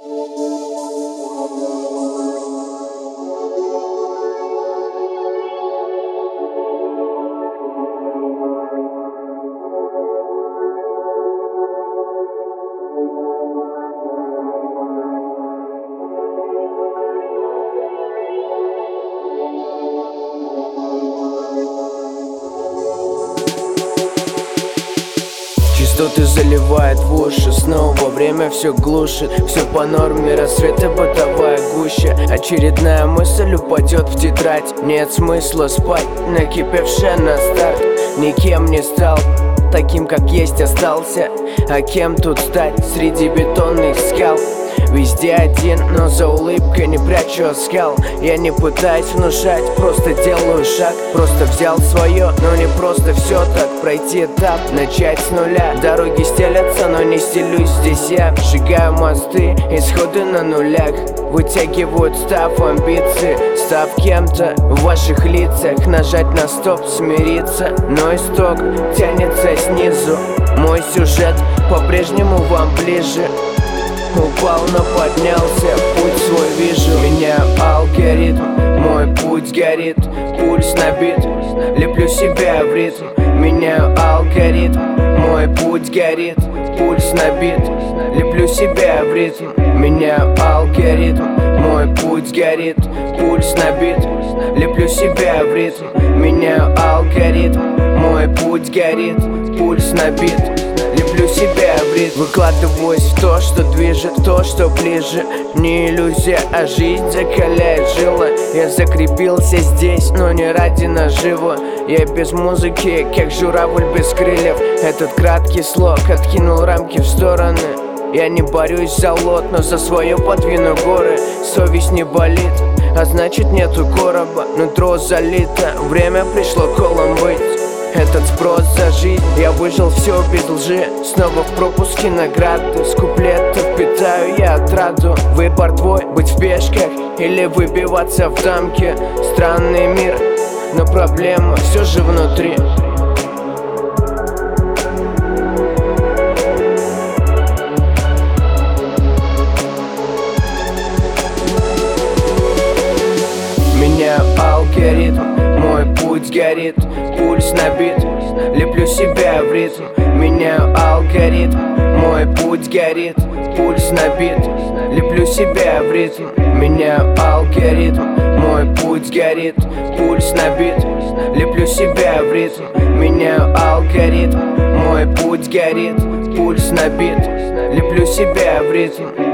Частоты заливает в уши, снова время все глушит. Все по норме, рассвет и бытовая гуща. Очередная мысль упадет в тетрадь. Нет смысла спать, накипевшая на старт. Никем не стал, таким как есть остался. А кем тут стать среди бетонных скал? Везде один, но за улыбкой не прячу оскал. Я не пытаюсь внушать, просто делаю шаг. Просто взял свое, но не просто все так. Пройти этап, начать с нуля. Дороги стелятся, но не стелюсь здесь я. Сжигаю мосты, исходы на нулях. Вытягивают став амбиции, став кем-то в ваших лицах. Нажать на стоп, смириться, но исток тянется снизу. Мой сюжет по-прежнему вам ближе. Упал, но поднялся, путь свой вижу. Меняю алгоритм, мой путь горит. Пульс набит, леплю себя в ритм. Меняю алгоритм, мой путь горит. Пульс набит, леплю себя в ритм. Меняю алгоритм, мой путь горит. Пульс набит, леплю себя в ритм. Меняю алгоритм, мой путь горит. Пульс набит, леплю себя в ритм. Выкладываюсь в то, что движет, то, что ближе. Не иллюзия, а жизнь закаляет жилы. Я закрепился здесь, но не ради наживы. Я без музыки, как журавль без крыльев. Этот краткий слог откинул рамки в стороны. Я не борюсь за лот, но за свое подвину горы. Совесть не болит, а значит нету короба. Нутро залито, время пришло колом быть. Этот спрос за жизнь, я выжил все без лжи. Снова в пропуске награды, с куплетов питаю я отраду. Выбор твой, быть в пешках или выбиваться в дамке. Странный мир, но проблема все же внутри. Меняю алгоритм, мой путь горит. Пульс набит, леплю себя в ритм. Меняю алгоритм, мой путь горит. Пульс набит, леплю себя в ритм. Меняю алгоритм, мой путь горит. Пульс набит, леплю себя в ритм. Меняю алгоритм, мой путь горит. Пульс набит, леплю себя в ритм.